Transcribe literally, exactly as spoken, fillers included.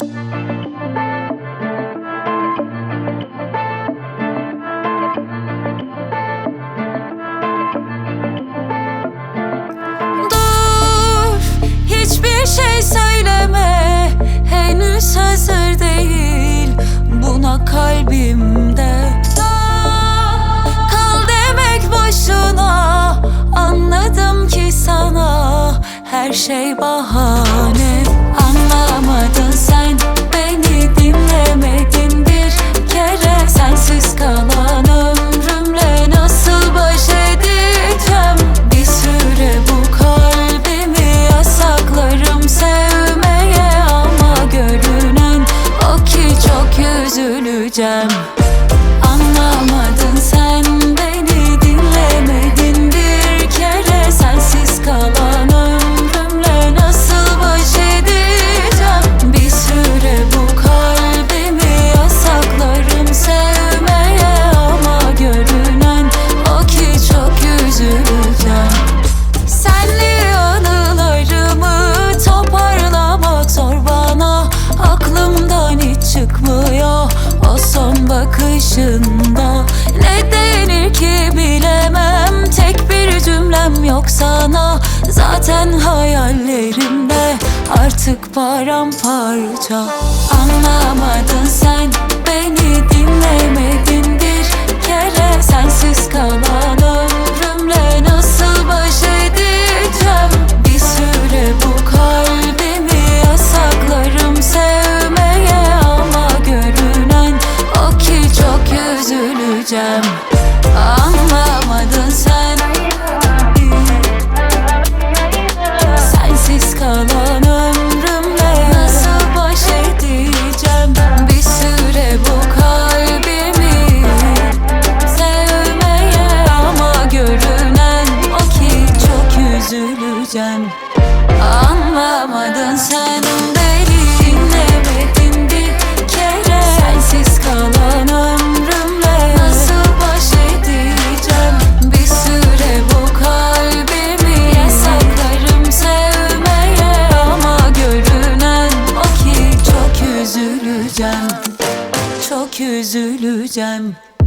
Dur, hiçbir şey söyleme, henüz hazır değil buna kalbimde. Kal demek boşuna, anladım ki sana her şey bahane. Anlamadın sen, beni dinlemedin bir kere. Sensiz kalan ömrümle nasıl baş edeceğim? Bir süre bu kalbimi yasaklarım sevmeye, ama görünen o ki çok üzüleceğim. Anlamadın sen, beni dinlemedin bir kere. Sensiz kalan ömrümle nasıl baş edeceğim? Bir süre bu kalbimi yasaklarım sevmeye, ama görünen o ki çok üzüleceğim. Senli anılarımı toparlamak zor bana, aklımdan hiç çıkmıyor o son bakışında. Ne denir ki bilemem, tek bir cümlem yok sana. Zaten hayallerimde artık paramparça. Anlamadın sen, beni dinlemedin bir kere. Sensiz kalan ömrümle nasıl baş edeceğim? Bir süre bu kalbimi yasaklarım sevmeye, ama görünen o ki çok üzüleceğim. Anlamadın sen, sensiz kalan ömrümle nasıl baş edeceğim? Bir süre bu kalbimi sevmeye, ama görünen o ki çok üzüleceğim. Anlamadın sen, beni dinlemedin bir kere. Sensiz kalan ömrümle nasıl baş edeceğim? Bir süre bu kalbimi yasaklarım sevmeye, ama görünen o ki çok üzüleceğim. Çok üzüleceğim.